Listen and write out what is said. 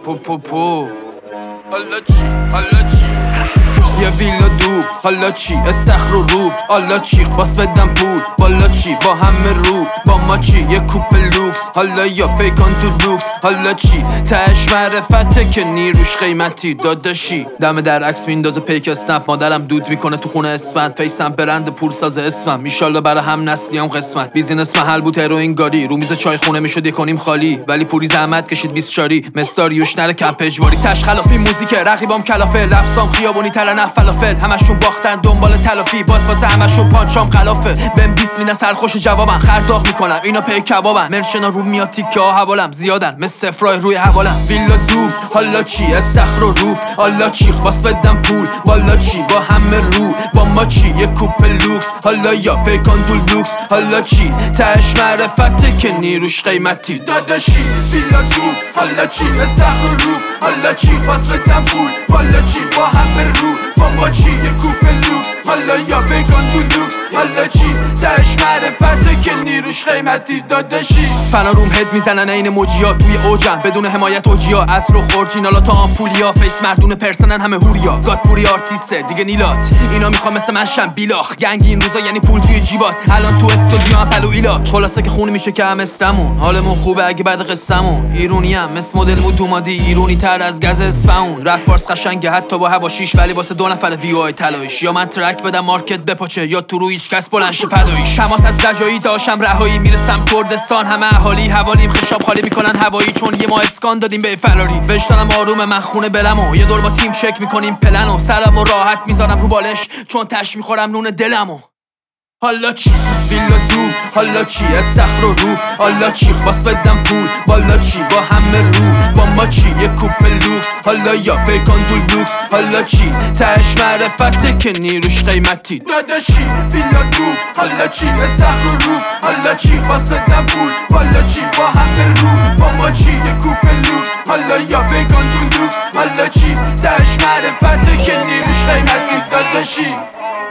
پو حالا چی یه ویلا دور حالا چی استخر و روف حالا چی باس بدم پول بالا چی با همه رو با ما چی یه کوپ لوکس حالا یا پیکان تو لوکس حالا چی تهش معرفته که نیروش قیمتی داداشی دم در عکس میندازه پیک اسنپ مادرم دود میکنه تو خونه اسفند فیسم برند پولساز اسمم ایشالله برای هم نسلیام قسمت بیزینس محل بود هروئین گاری رو میز چای خونه میشد یکنیم خالی ولی پوری زحمت کشید 20 شاری مستاریوش نره کمپ اجباری تش خلافی موزیک رقیبام کلافه لفظام خیابونی ترنه فلافل همشون باختن دنبال تلافی باز واسه همشون پانچام خلافه بهم 20 میدن سرخوش جوابم خرداغ میکنم اینا پی کبابن مرشنا رو میاد تیکه ها حوالم زیادن مثل فرای روی حوالم ویلا دوب حالا چی استخر و روف حالا چی باس بدم پول بالا چی با همه رو با ما چی یه کوپ لوکس حالا یا پیکان دو لوکس حالا چی تهش معرفته که نیروش قیمتی داداشی ویلا دوب حالا چی استخر و روف حالا چی باس بدم پول بالا چی با همه رو با ما چی یه کوپ لوکس حالا یا پیکان دو لوکس حالا چی تهش معرفته که نیروش قیمتی داداشی فنا روم هد میزنن این موجیا توی اوجم بدون حمایت اوجیا اصل و خورجینالا تا آمپولیا فیس مردون پرسنن همه هوریا گادپوری آرتیسته دیگه نیلات اینا میخوام مثل من شم بیلاخ گنگ این روزا یعنی پول توی جیبات الان تو استودیو هم پلو ایلاک خلاصه که خون میشه که هم استمون حالمون خوبه اگه بعد قصمون ایرونیم مثل مدل مود اومدی ایرونی تر از گز اصفهون رپ فارس قشنگه حتی با هواشیش ولی واسه دو نفر وی او آی طلاییش یا من ترک بدم مارکت بپاچه یا تو رو هیچ کس بلند شه فداییش تماس از زجایی داشتم رهایی میرسم کردستان همه اهالی حوالیم خشاب خالی میکنن هوایی چون یه ما اسکان دادیم به فراری وجدانم آرومه من خونه بلمو یه دور با تیم چک میکنیم پلنو سرمو راحت میذارم رو بالش چون تش میخورم نون دلمو حالا چی ویلا دوب حالا چی استخر و روف حالا چی باس بدم پول بالا چی با همه رو با ما چی یه کوپ لوکس حالا یا پیکان دو لوکس حالا چی تهش معرفته که نیروش قیمتی داداشی ویلا دوب حالا چی استخر و روف حالا چی باس بدم پول بالا چی با همه رو با ما چی یه کوپ لوکس حالا یا پیکان دو لوکس حالا چی تهش معرفته که نیروش قیمتی داداشی